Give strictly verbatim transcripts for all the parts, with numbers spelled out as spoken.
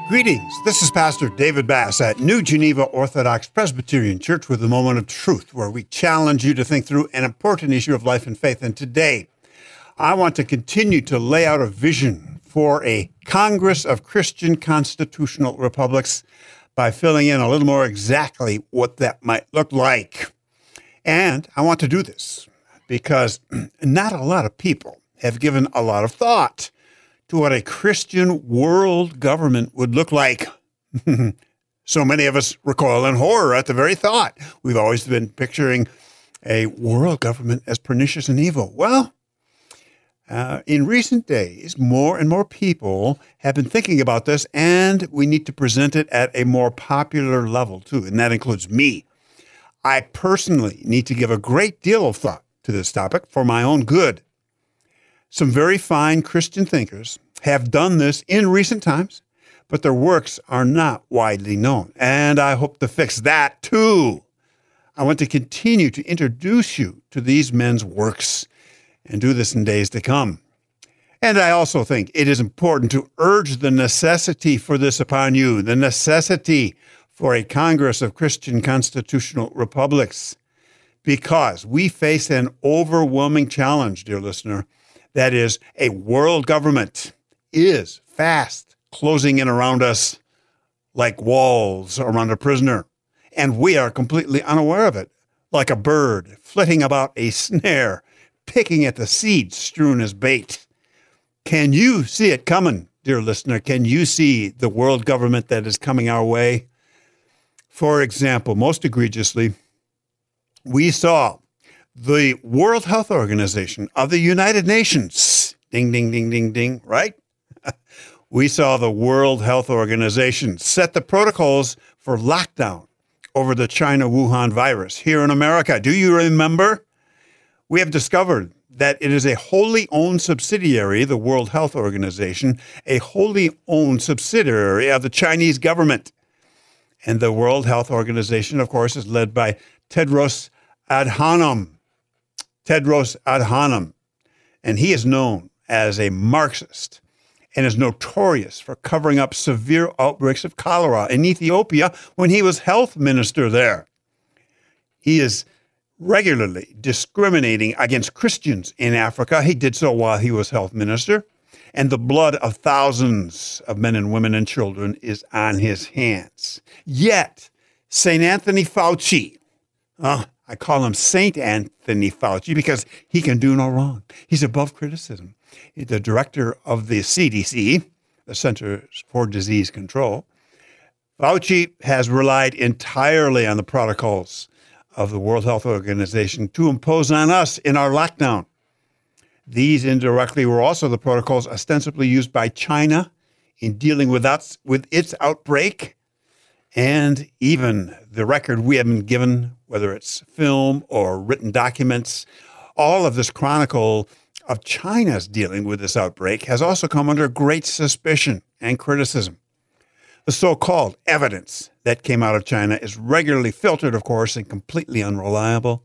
Greetings. This is Pastor David Bass at New Geneva Orthodox Presbyterian Church with a moment of truth, where we challenge you to think through an important issue of life and faith. And today, I want to continue to lay out a vision for a Congress of Christian Constitutional Republics by filling in a little more exactly what that might look like. And I want to do this because not a lot of people have given a lot of thought to what a Christian world government would look like. So many of us recoil in horror at the very thought. We've always been picturing a world government as pernicious and evil. Well, uh, in recent days, more and more people have been thinking about this, and we need to present it at a more popular level too, and that includes me. I personally need to give a great deal of thought to this topic for my own good. Some very fine Christian thinkers have done this in recent times, but their works are not widely known. And I hope to fix that too. I want to continue to introduce you to these men's works and do this in days to come. And I also think it is important to urge the necessity for this upon you, the necessity for a Congress of Christian Constitutional Republics, because we face an overwhelming challenge, dear listener. That is, a world government is fast closing in around us like walls around a prisoner, and we are completely unaware of it, like a bird flitting about a snare, picking at the seeds strewn as bait. Can you see it coming, dear listener? Can you see the world government that is coming our way? For example, most egregiously, we saw the World Health Organization of the United Nations, ding, ding, ding, ding, ding, right? We saw the World Health Organization set the protocols for lockdown over the China Wuhan virus here in America. Do you remember? We have discovered that it is a wholly owned subsidiary, the World Health Organization, a wholly owned subsidiary of the Chinese government. And the World Health Organization, of course, is led by Tedros Adhanom. Tedros Adhanom, and he is known as a Marxist and is notorious for covering up severe outbreaks of cholera in Ethiopia when he was health minister there. He is regularly discriminating against Christians in Africa. He did so while he was health minister, and the blood of thousands of men and women and children is on his hands. Yet, Saint Anthony Fauci, uh, I call him Saint Anthony Fauci because he can do no wrong. He's above criticism. He's the director of the C D C, the Centers for Disease Control. Fauci has relied entirely on the protocols of the World Health Organization to impose on us in our lockdown. These indirectly were also the protocols ostensibly used by China in dealing with, us, with its outbreak, and even the record we have been given, whether it's film or written documents. All of this chronicle of China's dealing with this outbreak has also come under great suspicion and criticism. The so-called evidence that came out of China is regularly filtered, of course, and completely unreliable.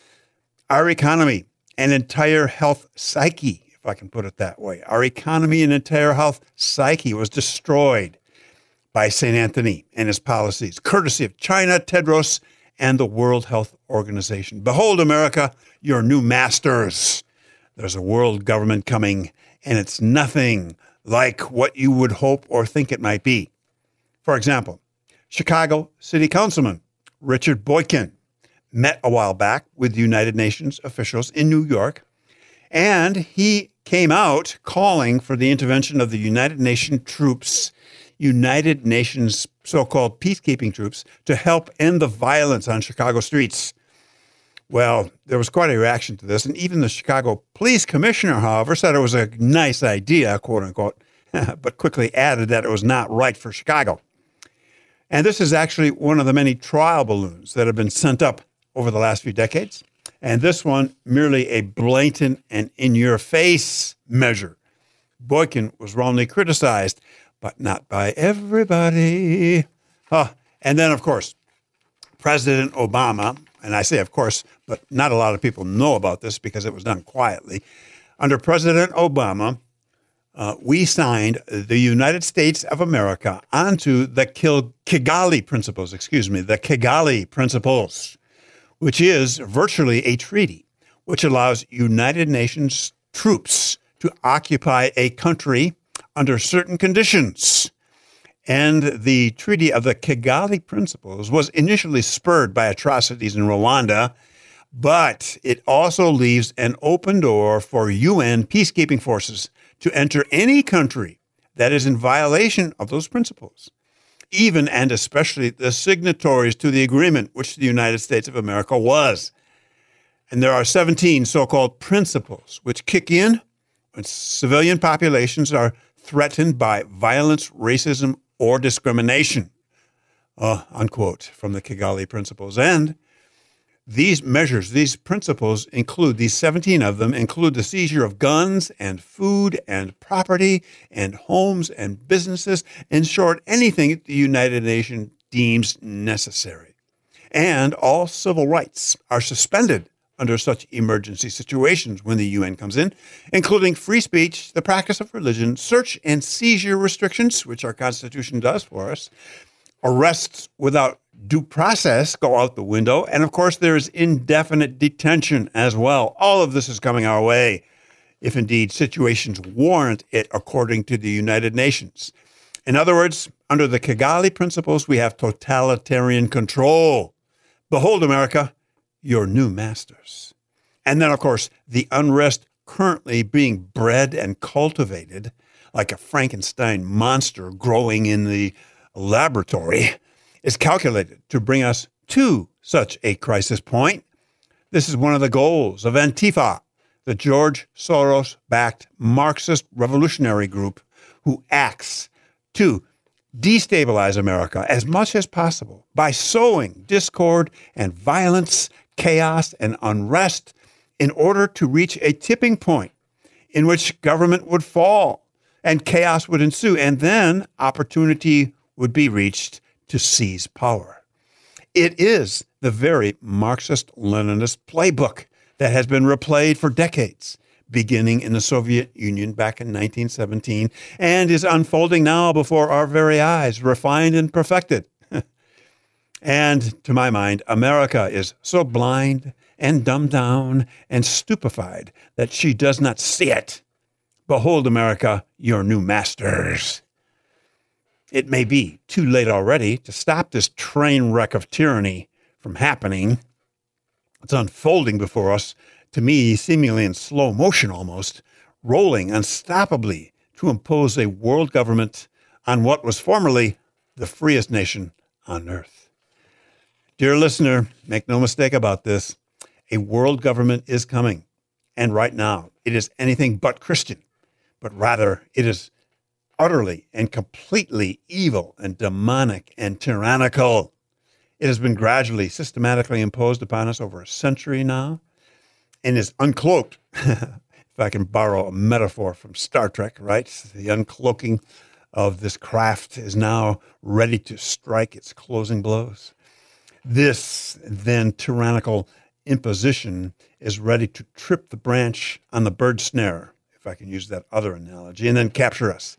Our economy and entire health psyche, if I can put it that way, our economy and entire health psyche was destroyed by Saint Anthony and his policies, courtesy of China, Tedros, and the World Health Organization. Behold, America, your new masters. There's a world government coming, and it's nothing like what you would hope or think it might be. For example, Chicago City Councilman Richard Boykin met a while back with United Nations officials in New York, and he came out calling for the intervention of the United Nations troops, United Nations so-called peacekeeping troops, to help end the violence on Chicago streets. Well, there was quite a reaction to this, and even the Chicago Police Commissioner, however, said it was a nice idea, quote unquote, but quickly added that it was not right for Chicago. And this is actually one of the many trial balloons that have been sent up over the last few decades. And this one, merely a blatant and in-your-face measure. Boykin was wrongly criticized, but not by everybody. Huh. And then, of course, President Obama, and I say of course, but not a lot of people know about this because it was done quietly. Under President Obama, uh, we signed the United States of America onto the Kil- Kigali Principles, excuse me, the Kigali Principles, which is virtually a treaty which allows United Nations troops to occupy a country under certain conditions. And the Treaty of the Kigali Principles was initially spurred by atrocities in Rwanda, but it also leaves an open door for U N peacekeeping forces to enter any country that is in violation of those principles, even and especially the signatories to the agreement, which the United States of America was. And there are seventeen so-called principles which kick in when civilian populations are threatened by violence, racism, or discrimination, uh, unquote, from the Kigali Principles. And these measures, these principles include, these seventeen of them include the seizure of guns and food and property and homes and businesses, in short, anything the United Nations deems necessary. And all civil rights are suspended under such emergency situations when the U N comes in, including free speech, the practice of religion, search and seizure restrictions, which our Constitution does for us, arrests without due process go out the window, and of course there is indefinite detention as well. All of this is coming our way, if indeed situations warrant it according to the United Nations. In other words, under the Kigali Principles, we have totalitarian control. Behold, America, your new masters. And then, of course, the unrest currently being bred and cultivated like a Frankenstein monster growing in the laboratory is calculated to bring us to such a crisis point. This is one of the goals of Antifa, the George Soros-backed Marxist revolutionary group who acts to destabilize America as much as possible by sowing discord and violence, chaos and unrest in order to reach a tipping point in which government would fall and chaos would ensue, and then opportunity would be reached to seize power. It is the very Marxist-Leninist playbook that has been replayed for decades, beginning in the Soviet Union back in nineteen seventeen, and is unfolding now before our very eyes, refined and perfected. And to my mind, America is so blind and dumbed down and stupefied that she does not see it. Behold, America, your new masters. It may be too late already to stop this train wreck of tyranny from happening. It's unfolding before us, to me, seemingly in slow motion almost, rolling unstoppably to impose a world government on what was formerly the freest nation on earth. Dear listener, make no mistake about this. A world government is coming. And right now, it is anything but Christian, but rather it is utterly and completely evil and demonic and tyrannical. It has been gradually, systematically imposed upon us over a century now and is uncloaked. If I can borrow a metaphor from Star Trek, right? The uncloaking of this craft is now ready to strike its closing blows. This then tyrannical imposition is ready to trip the branch on the bird snare, if I can use that other analogy, and then capture us.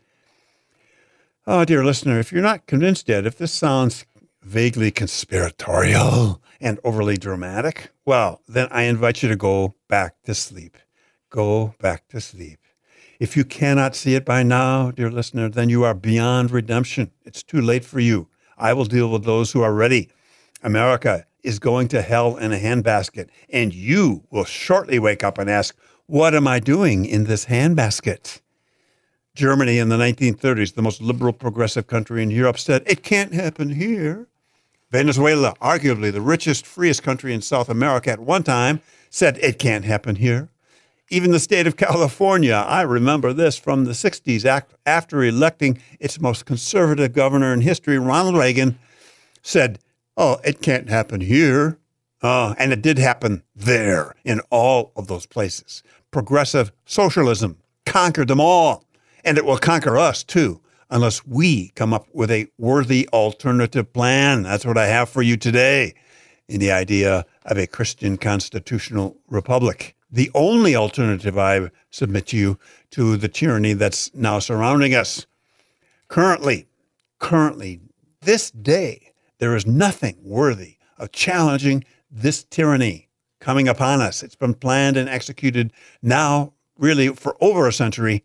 Oh, dear listener, if you're not convinced yet, if this sounds vaguely conspiratorial and overly dramatic, well, then I invite you to go back to sleep. Go back to sleep. If you cannot see it by now, dear listener, then you are beyond redemption. It's too late for you. I will deal with those who are ready. America is going to hell in a handbasket, and you will shortly wake up and ask, what am I doing in this handbasket? Germany in the nineteen thirties, the most liberal progressive country in Europe, said, it can't happen here. Venezuela, arguably the richest, freest country in South America at one time, said, it can't happen here. Even the state of California, I remember this from the sixties, after electing its most conservative governor in history, Ronald Reagan, said, oh, it can't happen here. Uh, and it did happen there in all of those places. Progressive socialism conquered them all, and it will conquer us too, unless we come up with a worthy alternative plan. That's what I have for you today in the idea of a Christian constitutional republic. the only alternative, I submit to you, to the tyranny that's now surrounding us. Currently, currently, this day, there is nothing worthy of challenging this tyranny coming upon us. It's been planned and executed now, really, for over a century.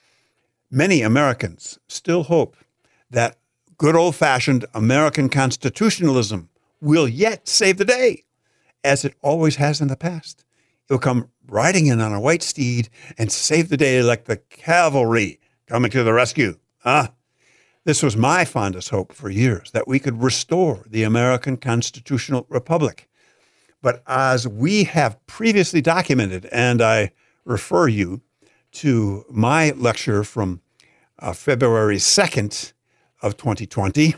Many Americans still hope that good old-fashioned American constitutionalism will yet save the day, as it always has in the past. It will come riding in on a white steed and save the day like the cavalry coming to the rescue. Ah, this was my fondest hope for years, that we could restore the American constitutional republic. But as we have previously documented, and I refer you to my lecture from uh, February second of twenty twenty,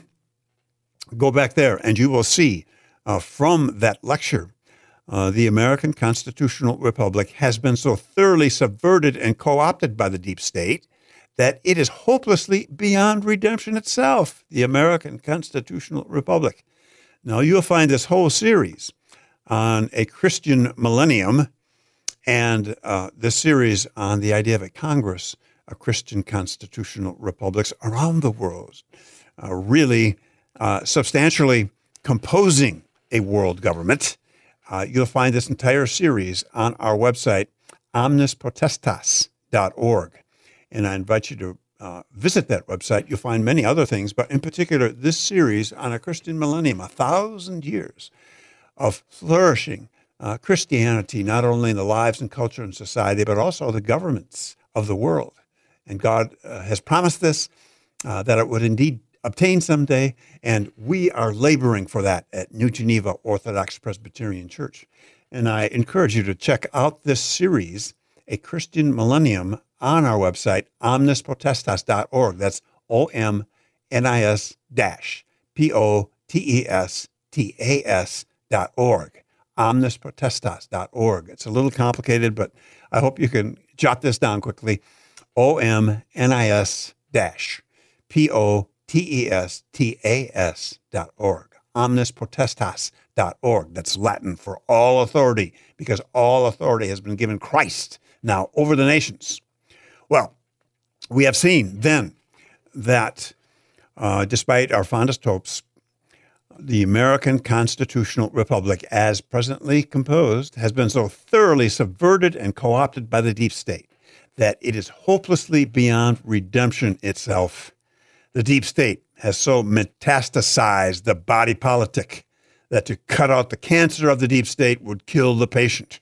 go back there and you will see uh, from that lecture, uh, the American constitutional republic has been so thoroughly subverted and co-opted by the deep state that it is hopelessly beyond redemption itself, the American constitutional republic. Now, you'll find this whole series on a Christian millennium and uh, this series on the idea of a Congress of Christian constitutional republics around the world, uh, really uh, substantially composing a world government. Uh, you'll find this entire series on our website, omnis potestas dot org. And I invite you to uh, visit that website. You'll find many other things, but in particular, this series on a Christian millennium, a thousand years of flourishing uh, Christianity, not only in the lives and culture and society, but also the governments of the world. And God uh, has promised this, uh, that it would indeed obtain someday, and we are laboring for that at New Geneva Orthodox Presbyterian Church. And I encourage you to check out this series, A Christian Millennium, on our website, omnis potestas dot org. That's O M N I S dash P O T E S T A S dot org, omnis potestas dot org. It's a little complicated, but I hope you can jot this down quickly. O M N I S dash P O T E S T A S dot org, omnis potestas dot org. That's Latin for all authority, because all authority has been given Christ now over the nations. Well, we have seen then that uh, despite our fondest hopes, the American constitutional republic, as presently composed, has been so thoroughly subverted and co-opted by the deep state that it is hopelessly beyond redemption itself. The deep state has so metastasized the body politic that to cut out the cancer of the deep state would kill the patient.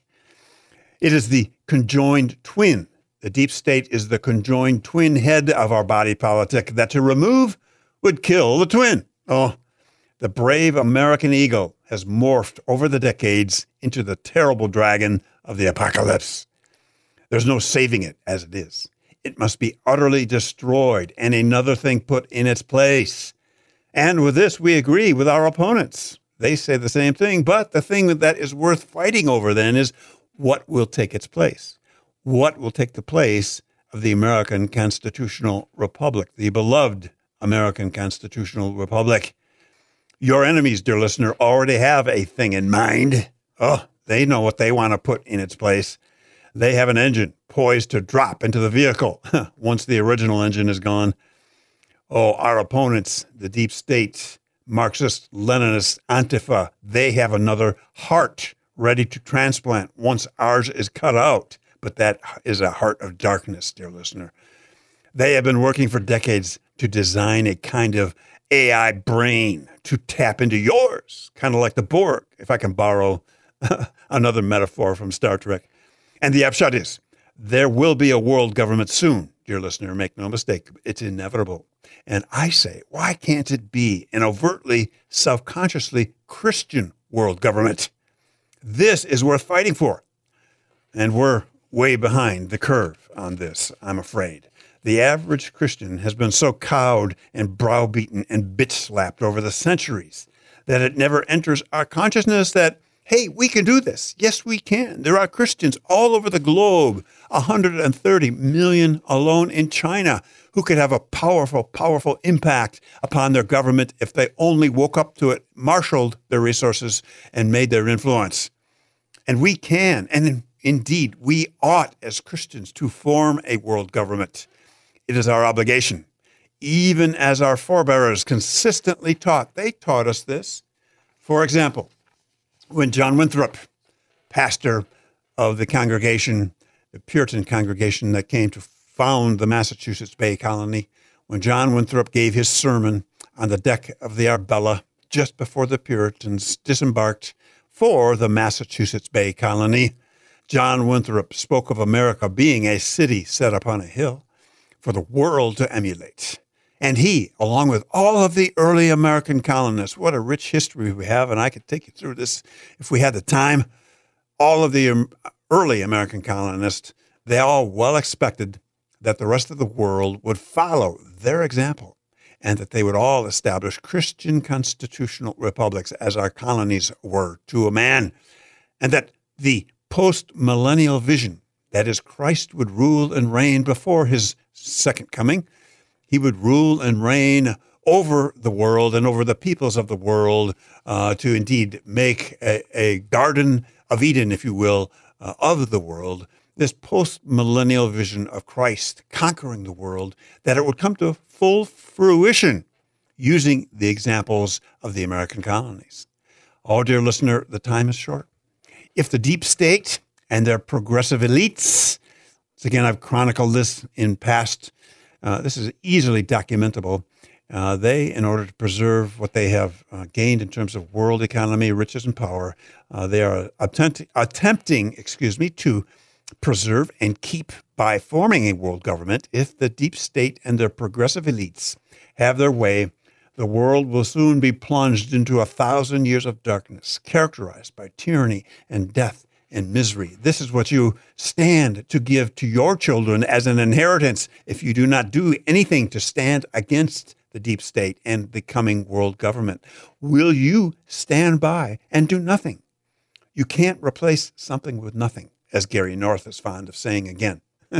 It is the conjoined twin. The deep state is the conjoined twin head of our body politic that to remove would kill the twin. Oh, the brave American eagle has morphed over the decades into the terrible dragon of the apocalypse. There's no saving it as it is. It must be utterly destroyed and another thing put in its place. And with this, we agree with our opponents. They say the same thing, but the thing that is worth fighting over then is what will take its place. What will take the place of the American constitutional republic, the beloved American constitutional republic? Your enemies, dear listener, already have a thing in mind. Oh, they know what they want to put in its place. They have an engine poised to drop into the vehicle once the original engine is gone. Oh, our opponents, the deep state, Marxist, Leninist, Antifa, they have another heart ready to transplant once ours is cut out. But that is a heart of darkness, dear listener. They have been working for decades to design a kind of A I brain to tap into yours, kind of like the Borg, if I can borrow another metaphor from Star Trek. And the upshot is, there will be a world government soon, dear listener, make no mistake. It's inevitable. And I say, why can't it be an overtly, self-consciously Christian world government? This is worth fighting for. And we're way behind the curve on this, I'm afraid. The average Christian has been so cowed and browbeaten and bitch-slapped over the centuries that it never enters our consciousness that, hey, we can do this. Yes, we can. There are Christians all over the globe, one hundred thirty million alone in China, who could have a powerful, powerful impact upon their government if they only woke up to it, marshaled their resources, and made their influence. And we can. And in indeed, we ought as Christians to form a world government. It is our obligation, even as our forebears consistently taught. They taught us this. For example, when John Winthrop, pastor of the congregation, the Puritan congregation that came to found the Massachusetts Bay Colony, when John Winthrop gave his sermon on the deck of the Arbella just before the Puritans disembarked for the Massachusetts Bay Colony, John Winthrop spoke of America being a city set upon a hill for the world to emulate. And he, along with all of the early American colonists, what a rich history we have, and I could take you through this if we had the time. All of the early American colonists, they all well expected that the rest of the world would follow their example and that they would all establish Christian constitutional republics as our colonies were to a man, and that the post-millennial vision, that is, Christ would rule and reign before his second coming. He would rule and reign over the world and over the peoples of the world uh, to indeed make a, a Garden of Eden, if you will, uh, of the world. This post-millennial vision of Christ conquering the world, that it would come to full fruition using the examples of the American colonies. Oh, dear listener, the time is short. If the deep state and their progressive elites, once again, I've chronicled this in past, uh, this is easily documentable. Uh, they, in order to preserve what they have uh, gained in terms of world economy, riches, and power, uh, they are attempt- attempting, excuse me, to preserve and keep by forming a world government. If the deep state and their progressive elites have their way, the world will soon be plunged into a thousand years of darkness, characterized by tyranny and death and misery. This is what you stand to give to your children as an inheritance if you do not do anything to stand against the deep state and the coming world government. Will you stand by and do nothing? You can't replace something with nothing, as Gary North is fond of saying again.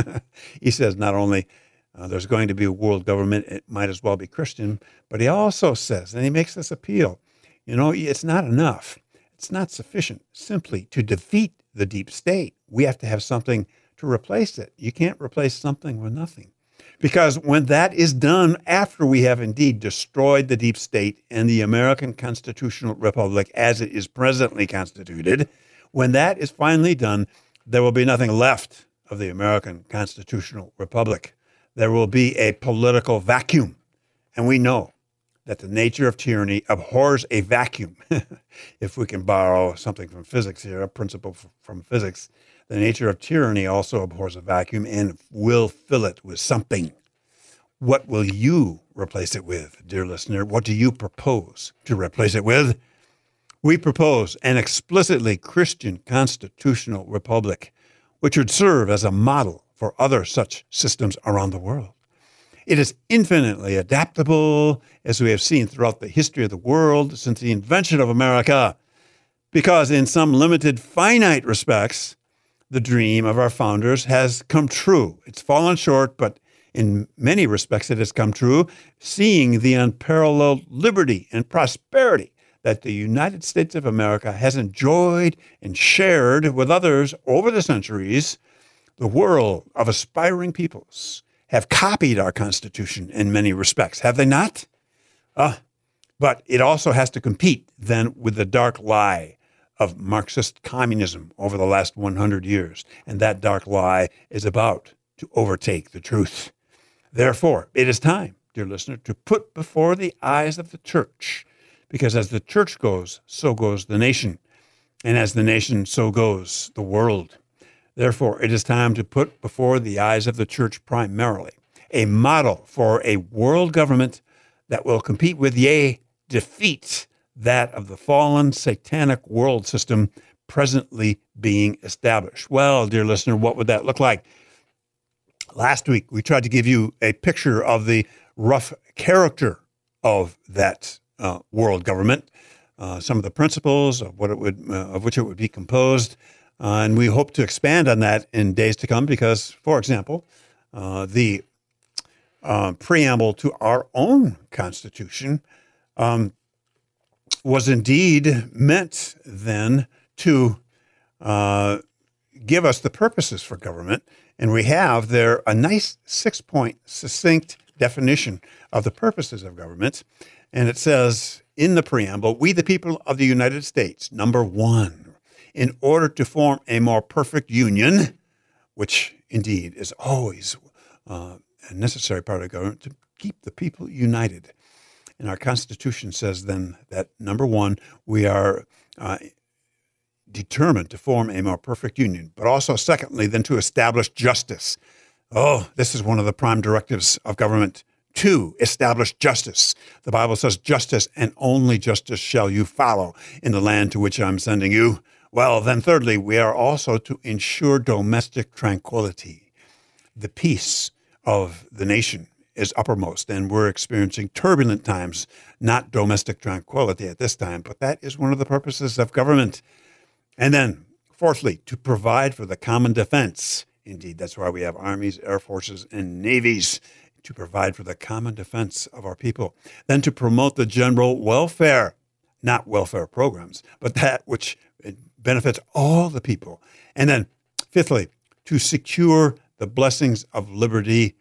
He says not only uh, there's going to be a world government, it might as well be Christian, but he also says, and he makes this appeal, you know, it's not enough. It's not sufficient simply to defeat the deep state. We have to have something to replace it. You can't replace something with nothing. Because when that is done, after we have indeed destroyed the deep state and the American constitutional republic as it is presently constituted, when that is finally done, there will be nothing left of the American constitutional republic. There will be a political vacuum. And we know that the nature of tyranny abhors a vacuum. If we can borrow something from physics here, a principle from physics, the nature of tyranny also abhors a vacuum and will fill it with something. What will you replace it with, dear listener? What do you propose to replace it with? We propose an explicitly Christian constitutional republic, which would serve as a model for other such systems around the world. It is infinitely adaptable, as we have seen throughout the history of the world since the invention of America, because in some limited, finite respects, the dream of our founders has come true. It's fallen short, but in many respects it has come true, seeing the unparalleled liberty and prosperity that the United States of America has enjoyed and shared with others over the centuries. The world of aspiring peoples have copied our Constitution in many respects, have they not? Uh, but it also has to compete then with the dark lie of Marxist communism over the last one hundred years. And that dark lie is about to overtake the truth. Therefore, it is time, dear listener, to put before the eyes of the church, because as the church goes, so goes the nation. And as the nation, so goes the world. Therefore, it is time to put before the eyes of the church primarily a model for a world government that will compete with, yea, defeat that of the fallen satanic world system presently being established. Well, dear listener, what would that look like? Last week, we tried to give you a picture of the rough character of that uh, world government, uh, some of the principles of what it would, uh, of which it would be composed. Uh, and we hope to expand on that in days to come because, for example, uh, the uh, preamble to our own Constitution um, was indeed meant then to uh, give us the purposes for government, and we have there a nice six-point succinct definition of the purposes of government. And it says in the preamble, we the people of the United States, number one, in order to form a more perfect union, which indeed is always uh, a necessary part of government, to keep the people united. And our Constitution says then that, number one, we are uh, determined to form a more perfect union, but also, secondly, then to establish justice. Oh, this is one of the prime directives of government, to establish justice. The Bible says justice and only justice shall you follow in the land to which I'm sending you. Well, then thirdly, we are also to ensure domestic tranquility. The peace of the nation is uppermost, and we're experiencing turbulent times, not domestic tranquility at this time, but that is one of the purposes of government. And then, fourthly, to provide for the common defense. Indeed, that's why we have armies, air forces, and navies, to provide for the common defense of our people. Then to promote the general welfare, not welfare programs, but that which benefits all the people. And then, fifthly, to secure the blessings of liberty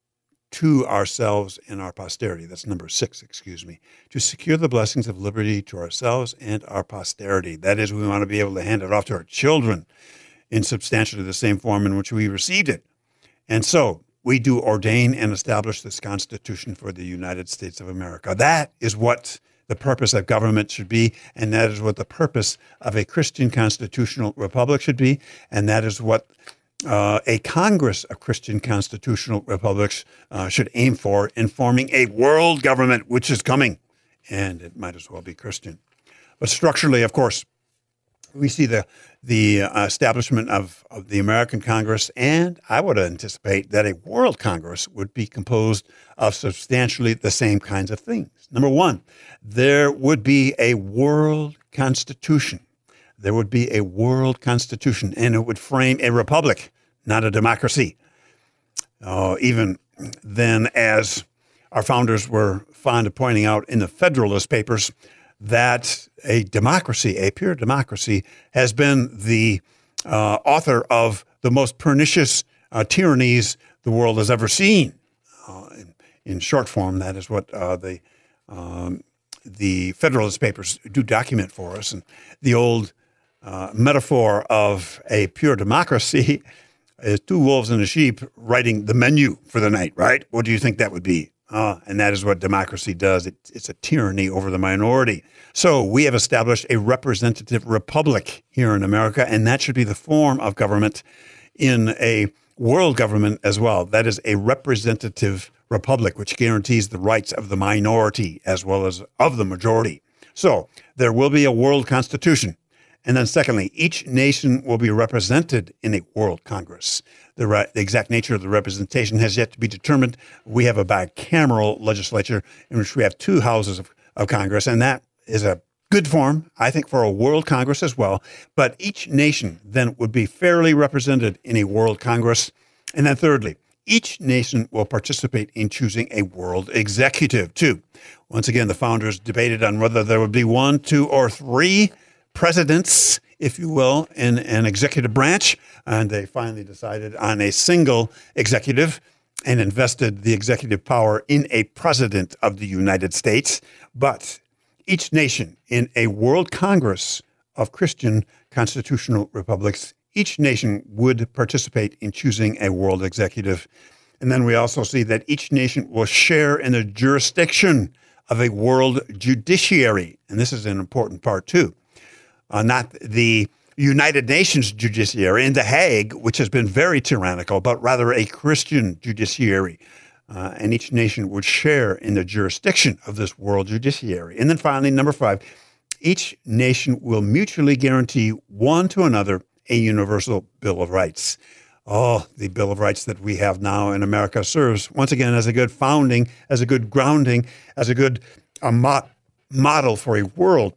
to ourselves and our posterity. That's number six, excuse me. To secure the blessings of liberty to ourselves and our posterity. That is, we want to be able to hand it off to our children in substantially the same form in which we received it. And so we do ordain and establish this Constitution for the United States of America. That is what the purpose of government should be, and that is what the purpose of a Christian constitutional republic should be, and that is what Uh, a Congress of Christian constitutional republics uh, should aim for in forming a world government, which is coming, and it might as well be Christian. But structurally, of course, we see the the uh, establishment of, of the American Congress, and I would anticipate that a world Congress would be composed of substantially the same kinds of things. Number one, there would be a world constitution. There would be a world constitution, and it would frame a republic, not a democracy. Uh, even then, as our founders were fond of pointing out in the Federalist Papers, that a democracy, a pure democracy, has been the uh, author of the most pernicious uh, tyrannies the world has ever seen. Uh, in, in short form, that is what uh, the um, the Federalist Papers do document for us. And the old Uh, metaphor of a pure democracy is two wolves and a sheep writing the menu for the night, right? What do you think that would be? Uh, and that is what democracy does. It, it's a tyranny over the minority. So we have established a representative republic here in America, and that should be the form of government in a world government as well. That is a representative republic, which guarantees the rights of the minority as well as of the majority. So there will be a world constitution. And then secondly, each nation will be represented in a world Congress. The, re- the exact nature of the representation has yet to be determined. We have a bicameral legislature in which we have two houses of, of Congress, and that is a good form, I think, for a world Congress as well. But each nation then would be fairly represented in a world Congress. And then thirdly, each nation will participate in choosing a world executive too. Once again, the founders debated on whether there would be one, two, or three presidents, if you will, in an executive branch, and they finally decided on a single executive and invested the executive power in a president of the United States. But each nation in a world Congress of Christian constitutional republics, each nation would participate in choosing a world executive. And then we also see that each nation will share in the jurisdiction of a world judiciary. And this is an important part too. Uh, not the United Nations judiciary in The Hague, which has been very tyrannical, but rather a Christian judiciary. Uh, and each nation would share in the jurisdiction of this world judiciary. And then finally, number five, each nation will mutually guarantee one to another a universal Bill of Rights. Oh, the Bill of Rights that we have now in America serves, once again, as a good founding, as a good grounding, as a good uh, mo- model for a world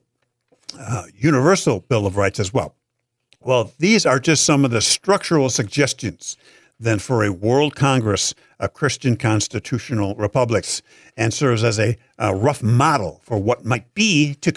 Uh, universal Bill of Rights as well. Well, these are just some of the structural suggestions then for a world Congress of Christian constitutional republics, and serves as a, a rough model for what might be to come.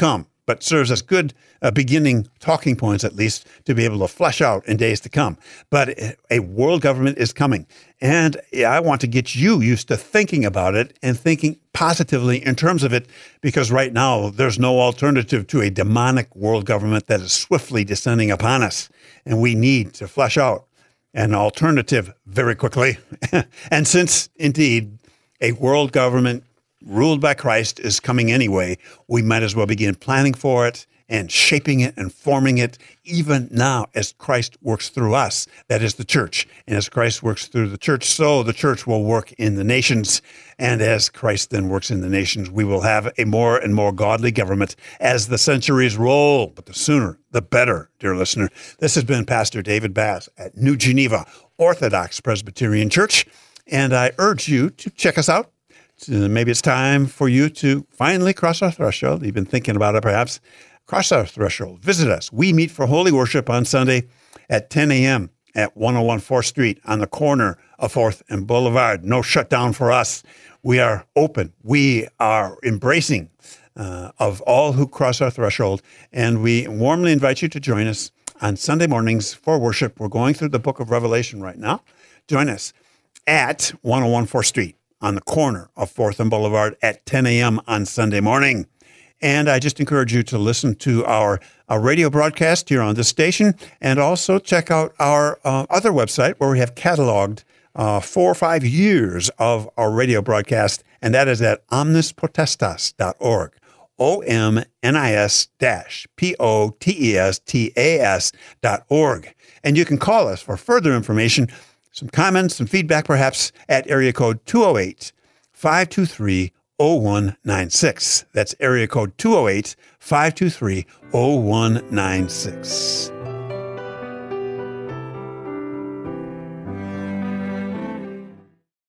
but serves as good uh, beginning talking points, at least, to be able to flesh out in days to come. But a world government is coming, and I want to get you used to thinking about it and thinking positively in terms of it, because right now there's no alternative to a demonic world government that is swiftly descending upon us, and we need to flesh out an alternative very quickly. And since, indeed, a world government ruled by Christ is coming anyway, we might as well begin planning for it and shaping it and forming it even now as Christ works through us. That is the church. And as Christ works through the church, so the church will work in the nations. And as Christ then works in the nations, we will have a more and more godly government as the centuries roll. But the sooner, the better, dear listener. This has been Pastor David Bass at New Geneva Orthodox Presbyterian Church. And I urge you to check us out. Maybe it's time for you to finally cross our threshold. You've been thinking about it, perhaps. Cross our threshold. Visit us. We meet for holy worship on Sunday at ten a.m. at one oh one fourth Street on the corner of fourth and Boulevard. No shutdown for us. We are open. We are embracing uh, of all who cross our threshold, and we warmly invite you to join us on Sunday mornings for worship. We're going through the book of Revelation right now. Join us at one oh one fourth Street on the corner of fourth and Boulevard at ten a.m. on Sunday morning. And I just encourage you to listen to our, our radio broadcast here on this station, and also check out our uh, other website where we have cataloged uh, four or five years of our radio broadcast, and that is at omnis potestas dot org. O M N I S dash P O T E S T A S dot org. And you can call us for further information, some comments, some feedback perhaps, at area code two oh eight, five two three, oh one nine six. That's area code two oh eight, five two three, oh one nine six.